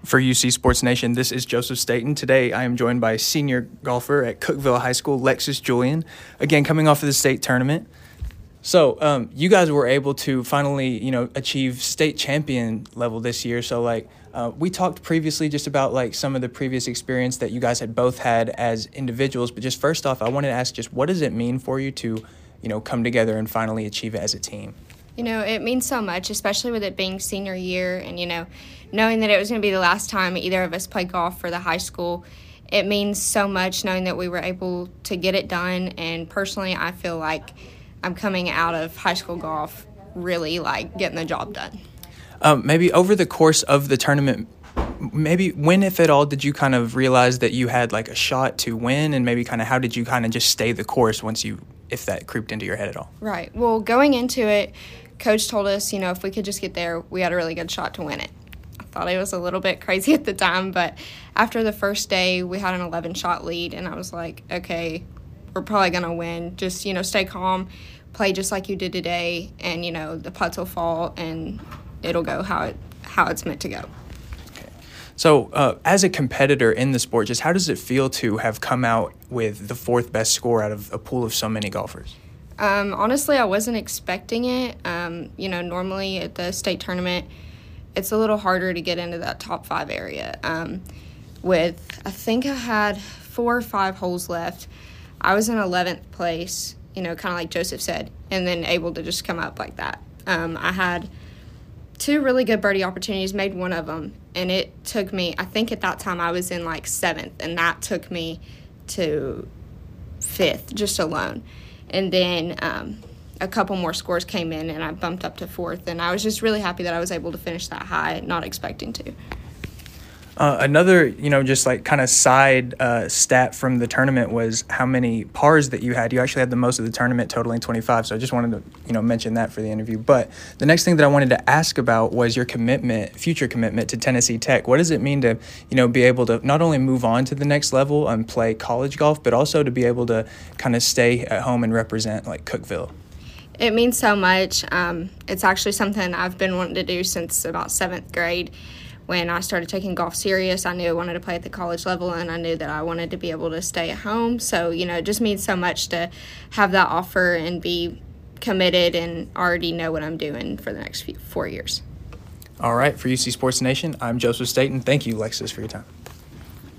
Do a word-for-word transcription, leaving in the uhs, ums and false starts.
For U C Sports Nation, this is Joseph Staten. Today, I am joined by senior golfer at Cookeville High School, Lexus Julian, again, coming off of the state tournament. So, um, you guys were able to finally, you know, achieve state champion level this year. So, like, uh, we talked previously just about, like, some of the previous experience that you guys had both had as individuals. But just first off, I wanted to ask just what does it mean for you to, you know, come together and finally achieve it as a team? You know, it means so much, especially with it being senior year and, you know, knowing that it was going to be the last time either of us played golf for the high school. It means so much knowing that we were able to get it done. And personally, I feel like I'm coming out of high school golf really, like, getting the job done. Um, maybe over the course of the tournament, maybe when, if at all, did you kind of realize that you had, like, a shot to win? And maybe kind of how did you kind of just stay the course once you, if that creeped into your head at all? Right. Well, going into it, Coach told us, you know, if we could just get there, we had a really good shot to win it. I thought it was a little bit crazy at the time, but after the first day, we had an eleven-shot lead, and I was like, okay, we're probably going to win. Just, you know, stay calm, play just like you did today, and, you know, the putts will fall, and it'll go how it how it's meant to go. Okay. So uh, as a competitor in the sport, just how does it feel to have come out with the fourth best score out of a pool of so many golfers? Um, honestly, I wasn't expecting it. Um, you know, normally at the state tournament, it's a little harder to get into that top five area. Um, with, I think I had four or five holes left. I was in eleventh place, you know, kind of like Joseph said, and then able to just come up like that. Um, I had two really good birdie opportunities, made one of them, and it took me, I think at that time I was in like seventh, and that took me to fifth just alone. And then um, a couple more scores came in, and I bumped up to fourth. And I was just really happy that I was able to finish that high, not expecting to. Uh, another, you know, just like kind of side uh, stat from the tournament was how many pars that you had. You actually had the most of the tournament, totaling twenty-five. So I just wanted to, you know, mention that for the interview. But the next thing that I wanted to ask about was your commitment, future commitment to Tennessee Tech. What does it mean to, you know, be able to not only move on to the next level and play college golf, but also to be able to kind of stay at home and represent like Cookeville? It means so much. Um, it's actually something I've been wanting to do since about seventh grade. When I started taking golf serious, I knew I wanted to play at the college level, and I knew that I wanted to be able to stay at home. So, you know, it just means so much to have that offer and be committed and already know what I'm doing for the next few, four years. All right. For U C Sports Nation, I'm Joseph Staten. Thank you, Lexus, for your time.